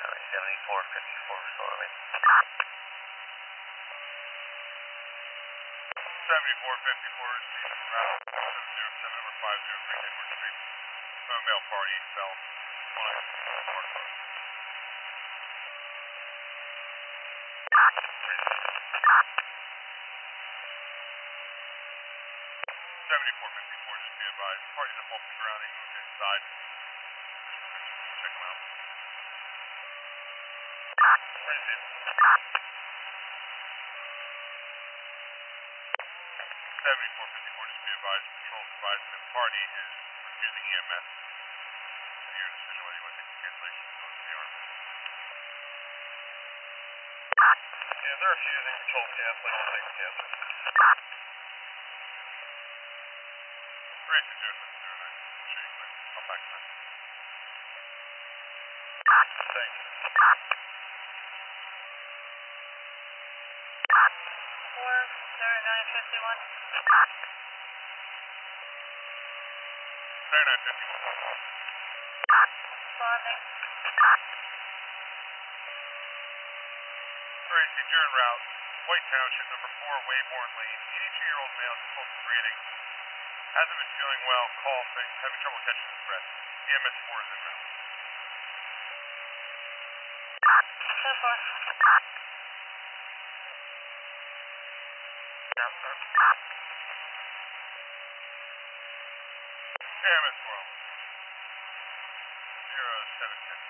7454 Stormy. 7454 received route 707 over 503 Edward Street. Male party fell. One, Park Road. 7454, just be advised. Party's up off the ground, he moved inside. Check him out. Received. 7454, just be advised. Patrol's advised the party is refusing EMS. Your decision whether you want to take the cancellation or go to the army. Yeah, they're refusing patrol cancellation, take the cancel. Racing 0709. Sure you clear. I'll back to that. Thank you. 40951. 3951. Responding. Racing, you're en route. White Township, number 4, Wayborn Lane. 82-year-old male, difficulty breathing. Hasn't been feeling well, coughing, having trouble catching his breath. EMS 4 is en route. So far. Down, sir. EMS 4 on 0710.